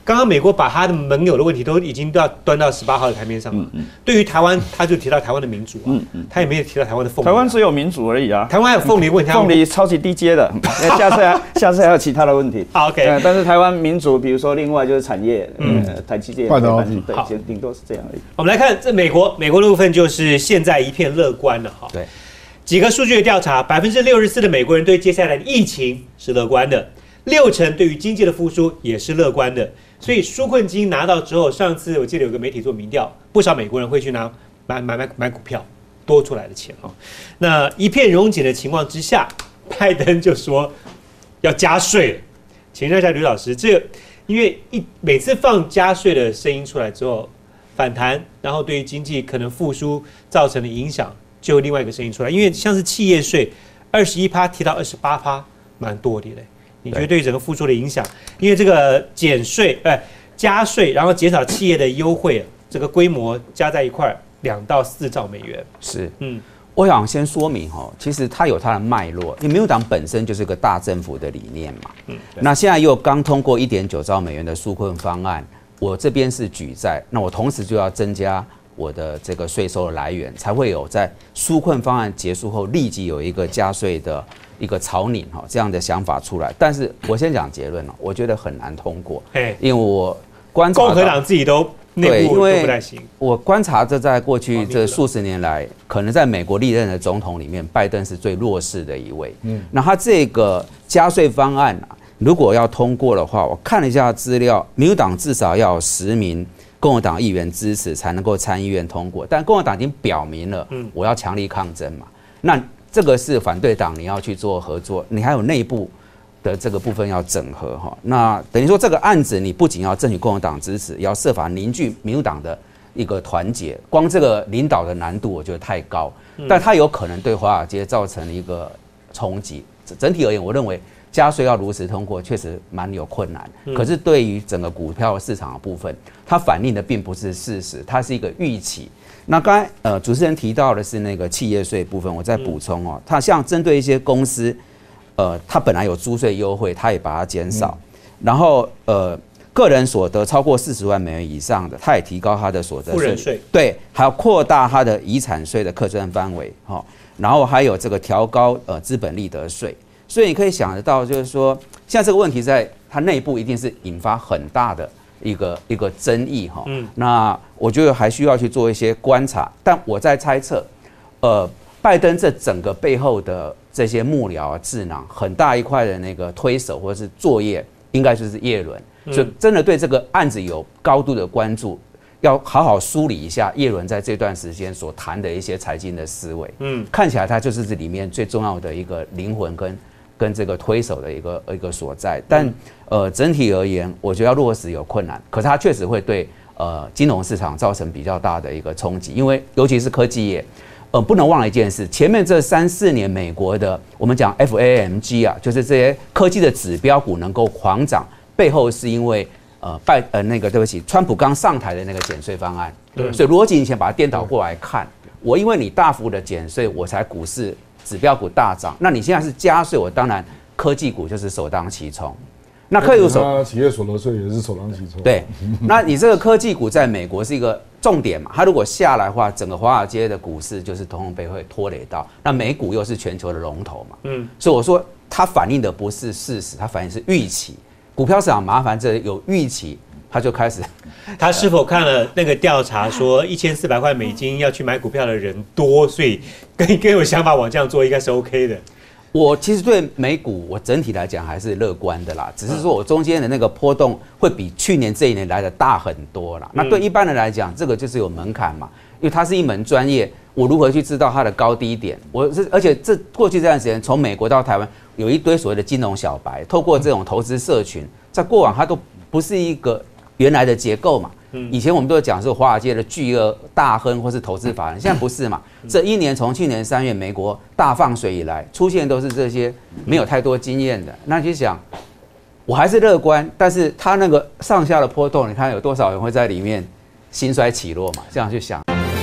刚刚美国把他的盟友的问题都已经要端到18号的台面上了。对于台湾，他就提到台湾的民主啊，他也没有提到台湾的凤梨。 台湾只有民主而已啊， 台湾还有凤梨问题。 凤梨超级低阶的，下次还有其他的问题。 OK， 但是台湾民主，比如说另外就是产业，台积电、 半导体， 对，顶多是这样而已。 我们来看这美国的部分，就是现在一片乐观了哈。 对， 几个数据的调查，64%的美国人对接下来的疫情是乐观的，60%对于经济的复苏也是乐观的。所以纾困金拿到之后，上次我记得有个媒体做民调，不少美国人会去买股票，多出来的钱哈。那一片荣景的情况之下，拜登就说要加税了。请教一下吕老师，这个因为每次放加税的声音出来之后反弹，然后对于经济可能复苏造成的影响，就有另外一个声音出来。因为像是企业税21%提到28%，蛮多的嘞。你觉得对整个复苏的影响？因为这个加税，然后减少企业的优惠，这个规模加在一块，2到4兆美元。 是，我想先说明哈，其实它有它的脉络，因为民主党本身就是个大政府的理念嘛。那现在又刚通过1.9兆美元的纾困方案，我这边是举债，那我同时就要增加我的这个税收的来源，才会有在纾困方案结束后立即有一个加税的一个草拟哈这样的想法出来。但是我先讲结论了，我觉得很难通过，因为我观察到共和党自己都内部都不太行。 我观察这在过去这数十年来，可能在美国历任的总统里面，拜登是最弱势的一位。那他这个加税方案啊，如果要通过的话，我看了一下资料，民主党至少要有10名共和党议员支持才能够参议院通过，但共和党已经表明了，我要强力抗争嘛。那这个是反对党，你要去做合作，你还有内部的这个部分要整合哈。那等于说这个案子，你不仅要争取共和党支持，也要设法凝聚民主党的一个团结。光这个领导的难度，我觉得太高，但它有可能对华尔街造成一个冲击。整体而言，我认为加税要如实通过，确实蛮有困难。可是对于整个股票市场的部分，它反映的并不是事实，它是一个预期。那刚才主持人提到的是那个企业税部分，我再补充哦，它像针对一些公司，它本来有租税优惠，它也把它减少，然后个人所得超过40万美元以上的，它也提高它的所得富人税， 对，还要扩大它的遗产税的课征范围，然后还有这个调高资本利得税，所以你可以想得到，就是说现在这个问题在它内部一定是引发很大的一个争议哈。那我觉得还需要去做一些观察，但我在猜测，拜登这整个背后的这些幕僚啊、智囊，很大一块的那个推手或者是作业，应该就是耶伦，所以真的对这个案子有高度的关注，要好好梳理一下耶伦在这段时间所谈的一些财经的思维。看起来他就是这里面最重要的一个灵魂跟这个推手的一个所在。但整体而言，我觉得要落实有困难，可是它确实会对金融市场造成比较大的一个冲击，因为尤其是科技业。不能忘了一件事，前面这3、4年美国的我们讲 FAMG 啊，就是这些科技的指标股能够狂涨，背后是因为川普刚上台的那个减税方案。所以逻辑以前把它颠倒过来看，我因为你大幅的减税，我才股市指标股大涨。那你现在是加税，我当然科技股就是首当其冲。那科技股企业所得税也是首当其冲。 对，那你这个科技股在美国是一个重点嘛？它如果下来的话，整个华尔街的股市就是通膨被会拖累到。那美股又是全球的龙头嘛，所以我说它反映的不是事实，它反映是预期。股票市场麻烦，这有预期，它就开始。 他是否看了那个调查说1400块美金要去买股票的人多，所以更有想法往这样做，应该是 OK 的。 我其实对美股，我整体来讲还是乐观的啦，只是说我中间的那个波动会比去年这一年来的大很多啦。那对一般人来讲，这个就是有门槛嘛，因为它是一门专业，我如何去知道它的高低点？而且过去这段时间，从美国到台湾，有一堆所谓的金融小白，透过这种投资社群，在过往它都不是一个原来的结构嘛。以前我们都讲是华尔街的巨鳄大亨或是投资法人，现在不是嘛？这一年从去年3月美国大放水以来，出现都是这些没有太多经验的。那就想，我还是乐观，但是他那个上下的波动，你看有多少人会在里面兴衰起落嘛？这样去想。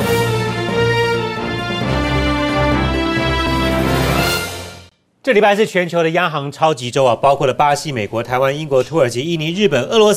这礼拜是全球的央行超级周啊，包括了巴西、美国、台湾、英国、土耳其、印尼、日本、俄罗斯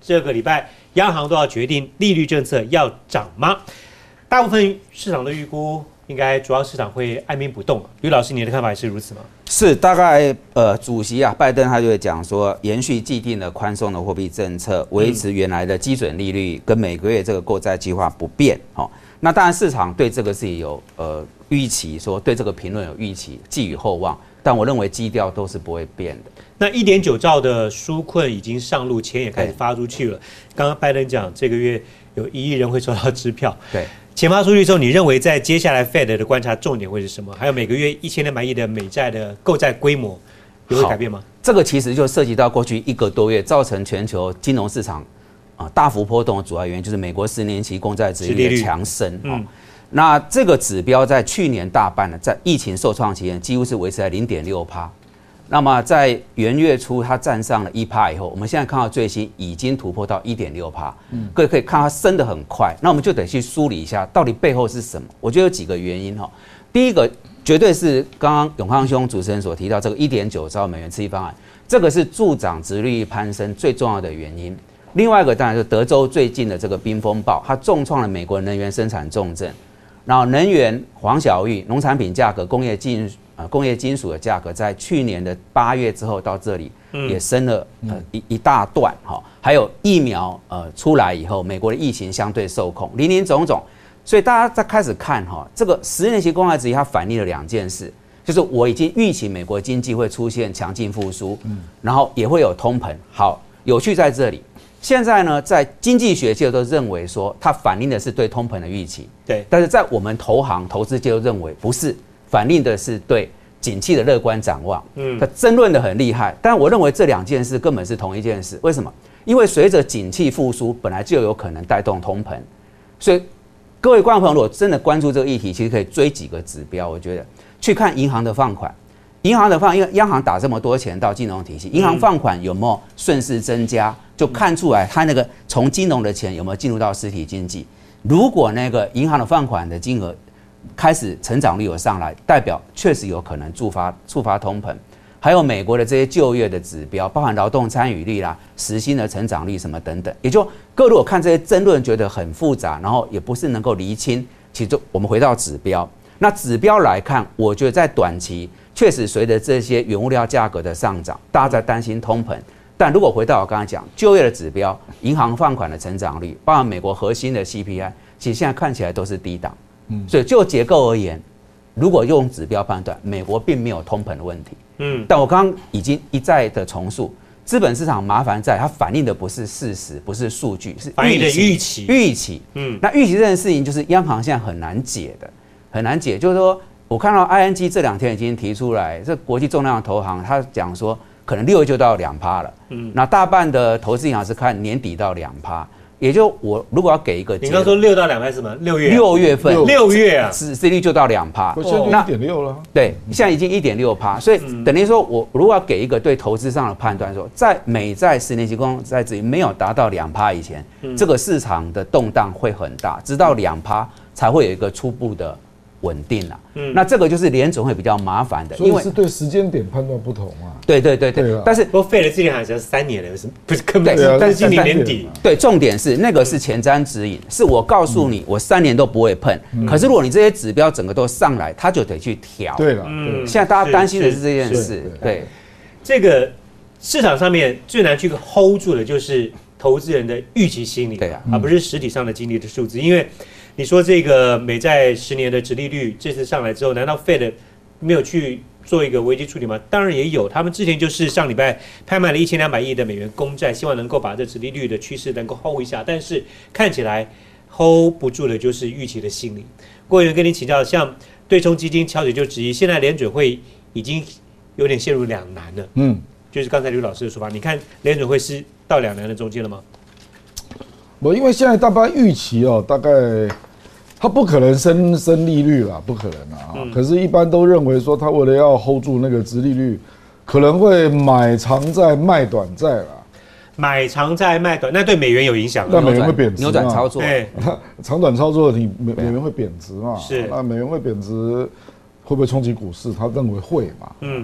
这个礼拜央行都要决定利率政策要涨吗？大部分市场的预估，应该主要市场会按兵不动。吕老师，你的看法也是如此吗？ 是，大概主席拜登他就会讲说，延续既定的宽松的货币政策，维持原来的基准利率跟每个月这个购债计划不变。那当然市场对这个是有预期，说对这个评论有预期，寄予厚望。但我认为基调都是不会变的。 那1.9兆的纾困已经上路，钱也开始发出去了。刚刚拜登讲，这个月有1亿人会收到支票。 对， 钱发出去之后，你认为在接下来 Fed 的观察重点会是什么？还有每个月1200亿的美债的购债规模也会改变吗？ 这个其实就涉及到过去1个多月造成全球金融市场大幅波动的主要原因，就是美国10年期公债殖利率的强升。那这个指标在去年大半呢，在疫情受创期间几乎是维持在0.6%。那么在元月初它站上了1%以后，我们现在看到最新已经突破到1.6%。各位可以看它升得很快。那我们就得去梳理一下，到底背后是什么？我觉得有几个原因哈。第一个绝对是刚刚永康兄主持人所提到这个1.9兆美元刺激方案，这个是助长殖利率攀升最重要的原因。另外一个当然是德州最近的这个冰风暴，它重创了美国能源生产重镇。然后能源、黄小玉、农产品价格、工业金属的价格，在去年的8月之后到这里也升了一大段哈。还有疫苗出来以后，美国的疫情相对受控，林林总总。所以大家在开始看哈，这个10年期公债殖利率它反映了2件事，就是我已经预期美国经济会出现强劲复苏，然后也会有通膨。好，有趣在这里。现在呢，在经济学界都认为说，它反映的是对通膨的预期。 对， 但是在我们投资界都认为不是，反映的是对景气的乐观展望。它争论的很厉害，但我认为这2件事根本是同一件事。为什么？因为随着景气复苏，本来就有可能带动通膨。所以各位观众朋友，如果真的关注这个议题，其实可以追几个指标。我觉得去看银行的放款。因为央行打这么多钱到金融体系，银行放款有没有顺势增加，就看出来它那个从金融的钱有没有进入到实体经济。如果那个银行的放款的金额开始成长率有上来，代表确实有可能触发通膨。还有美国的这些就业的指标，包含劳动参与率啦、时薪的成长率什么等等，也就各位如果看这些争论觉得很复杂，然后也不是能够厘清，其实我们回到指标。那指标来看，我觉得在短期确实随着这些原物料价格的上涨，大家在担心通膨。但如果回到我刚才讲就业的指标、银行放款的成长率，包含美国核心的 CPI， 其实现在看起来都是低档。所以就结构而言，如果用指标判断，美国并没有通膨的问题。但我刚刚已经一再的重述，资本市场麻烦在它反映的不是事实，不是数据，是反映的预期。 那预期这件事情就是央行现在很难解的。很难解，就是说，我看到 ING 这2天已经提出来，这国际重量的投行，他讲说可能6月就到2%了。那大半的投资银行是看年底到2%，也就我如果要给一个， 你刚说6到2%是什么？6月 ？6月份 ，6月啊， 殖利率就到2%。 那1.6了。 对，现在已经1.6%，所以等于说我如果要给一个对投资上的判断，说在美债10年期公债殖利率没有达到2%以前，这个市场的动荡会很大，直到2%才会有一个初步的稳定啦。那这个就是联总会比较麻烦的， 因为是对时间点判断不同嘛。 对，但是不过费了之前好像是3年了，不是根本是，但是今年年底。 对，重点是那个是前瞻指引，是我告诉你，我3年都不会碰。可是如果你这些指标整个都上来，他就得去调。 对了， 现在大家担心的是这件事。对， 这个市场上面最难去 hold 住的就是投资人的预期心理，而不是实体上的经济的数字，因为。你说这个美债10年的殖利率这次上来之后，难道 Fed 没有去做一个危机处理吗？当然也有，他们之前就是上礼拜拍卖了1200亿的美元公债，希望能够把这殖利率的趋势能够 hold 一下，但是看起来 hold 不住的就是预期的心理。郭委员跟您请教，像对冲基金翘嘴就质疑，现在联准会已经有点陷入两难了。就是刚才吕老师的说法，你看联准会是到两难的中间了吗？ 因为现在大家预期大概它不可能升利率啦，不可能啊。可是，一般都认为说，它为了要 hold 住那个殖利率，可能会买长债卖短债啦。 买长债卖短，那对美元有影响。 那美元会贬值， 扭转操作。 对， 长短操作，美元会贬值嘛？ 是。 那美元会贬值，会不会冲击股市？他认为会嘛？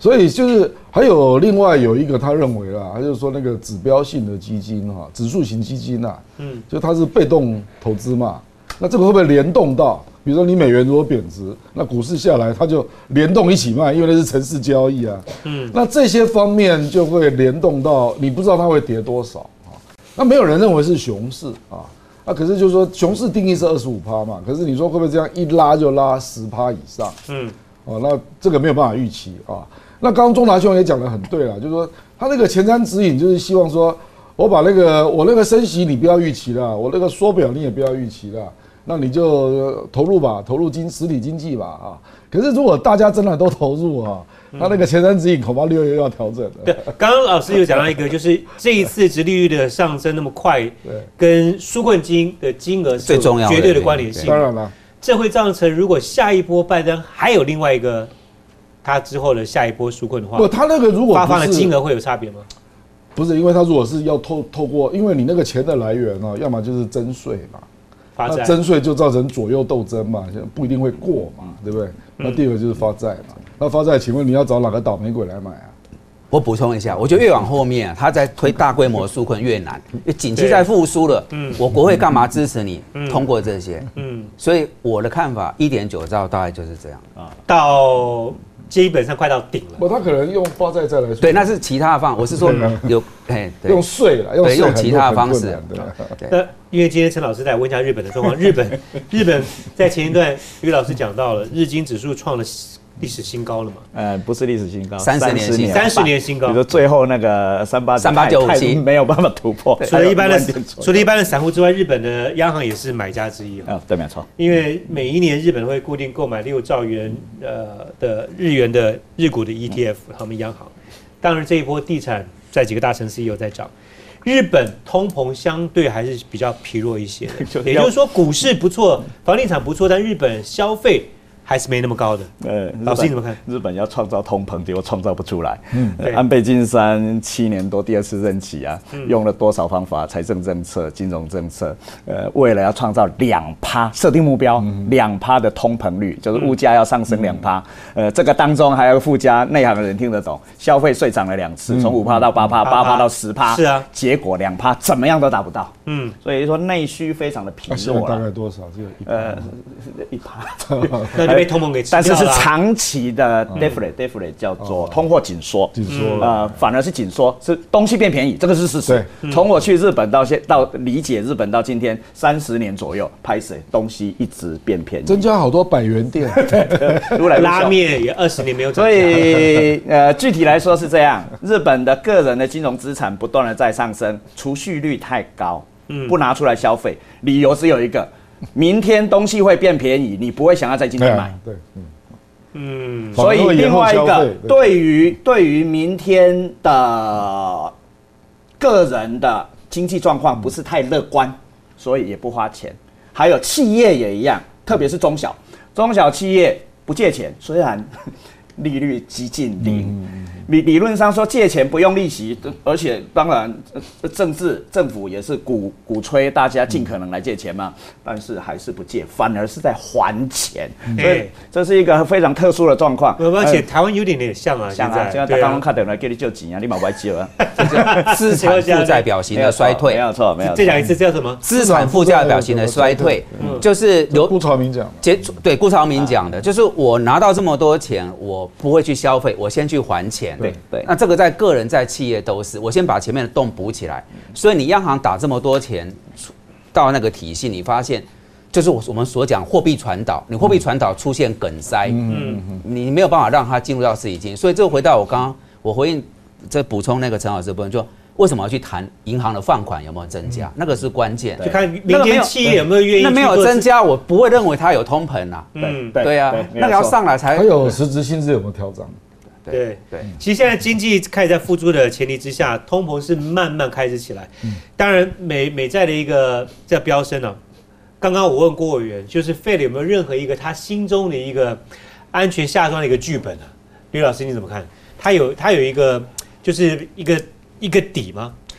所以就是还有另外有一个他认为啦，他就是说那个指标性的基金哈，指数型基金啊，就它是被动投资嘛，那这个会不会联动到？比如说你美元如果贬值，那股市下来它就联动一起卖，因为那是程式交易啊。那这些方面就会联动到你不知道它会跌多少啊。那没有人认为是熊市啊，那可是就是说熊市定义是25%嘛，可是你说会不会这样一拉就拉10%以上？那这个没有办法预期啊。那刚刚钟达兄也讲得很对了，就是说他那个前瞻指引就是希望说，我把我那个升息你不要预期了，我那个缩表你也不要预期了。那你就投入吧，投入实体经济吧啊！可是如果大家真的都投入啊，那个前瞻指引恐怕6月要调整了。 对，刚刚老师有讲到一个，就是这一次殖利率的上升那么快，跟纾困金的金额是有绝对的关联性。 当然了， 这会造成如果下一波拜登还有另外一个他之后的下一波纾困的话， 不，他那个如果发放的金额会有差别吗？ 不是，因为他如果是要透过，因为你那个钱的来源啊，要么就是征税嘛。那征税就造成左右斗争嘛，不一定会过嘛，对不对？那第二个就是发债嘛，那发债，请问你要找哪个倒霉鬼来买啊？ 我补充一下，我觉得越往后面，他在推大规模纾困越难，因为景气在复苏了，我国会干嘛支持你通过这些？所以我的看法，1.9兆大概就是这样啊， 到基本上快到顶了。 不，他可能用发债再来说。 对，那是其他的方，我是说有， 用税了， 用其他的方式。 那因为今天陈老师来问一下日本的状况，日本在前一段于老师讲到了，日经指数创了历史新高了嘛？ 不是历史新高 ，30 年新高。 比如说最后那个 38957 没有办法突破。 除了一般的散户之外，日本的央行也是买家之一啊。 对，没错。 因为每一年日本会固定购买6兆元的日元的日股的 ETF， 他们央行。当然这一波地产在几个大城市也有在涨。日本通膨相对还是比较疲弱一些的，也就是说股市不错，房地产不错，但日本消费还是没那么高的。老师你怎么看？ 日本要创造通膨，结果创造不出来。安倍晋三7年多第2次任期啊，用了多少方法？财政政策、金融政策，为了要创造2%，设定目标2%的通膨率，就是物价要上升2%。这个当中还要附加内行的人听得懂，消费税涨了2次，从5%到8%，8%到10%。 是啊， 结果2%怎么样都达不到。所以说内需非常的疲弱。 大概多少？只有 1%。那就被通膨给吃掉了。 但是是长期的 deflate 叫做通货紧缩，反而是紧缩，是东西变便宜，这个是事实。从我去日本到理解日本到今天30年左右，拍谁东西一直变便宜， 增加好多百元店， 拉面也20年没有涨价。 所以具体来说是这样，日本的个人的金融资产不断的在上升，储蓄率太高，不拿出来消费，理由只有一个。明天东西会变便宜，你不会想要在今天买。 对， 所以另外一个，对于明天的个人的经济状况不是太乐观，所以也不花钱。还有企业也一样，特别是中小企业不借钱，虽然利率接近零。理论上说借钱不用利息，而且当然政府也是鼓吹大家尽可能来借钱嘛，但是还是不借，反而是在还钱，所以这是一个非常特殊的状况。 而且台湾有点像啊， 现在大家看等来给你救急啊，你马不借啊， 资产负债表型的衰退， 没有错。 再讲一次叫什么？ 资产负债表型的衰退，就是由顾朝明讲的。对，顾朝明讲的，就是我拿到这么多钱，我不会去消费，我先去还钱。 对， 那这个在个人在企业都是，我先把前面的洞补起来。所以你央行打这么多钱到那个体系，你发现就是我们所讲货币传导，你货币传导出现梗塞，你没有办法让它进入到实体经济。所以这回到我回应这补充那个陈老师的部分，就为什么要去谈银行的放款有没有增加，那个是关键。 就看民间企业有没有愿意。 那没有增加，我不会认为它有通膨啊。对啊，那个要上来才。 还有实质薪资有没有调整？ 对，其实现在经济开始在复苏的前提之下，通膨是慢慢开始起来。当然美债的一个在飙升啊。刚刚我问郭委员，就是 Fed 有没有任何一个他心中的一个安全下装的一个剧本啊？吕老师你怎么看？他有一个就是一个底吗？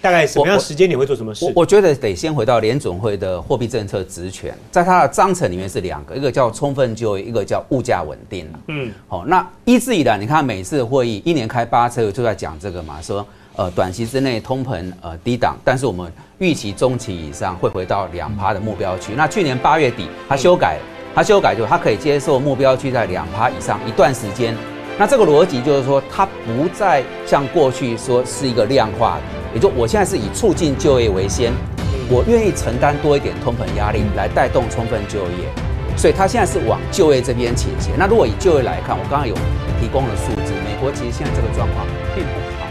大概什么样时间点会做什么事？ 我觉得得先回到联准会的货币政策职权，在它的章程里面是2个，一个叫充分就业，一个叫物价稳定。好，那一直以来，你看每次会议1年开8次就在讲这个嘛，说短期之内通膨低档，但是我们预期中期以上会回到2%的目标区。那去年8月底，它修改就它可以接受目标区在2%以上一段时间。那这个逻辑就是说，它不再像过去说是一个量化的，也就我现在是以促进就业为先，我愿意承担多一点通膨压力来带动充分就业，所以它现在是往就业这边倾斜。那如果以就业来看，我刚刚有提供了数字，美国其实现在这个状况并不好。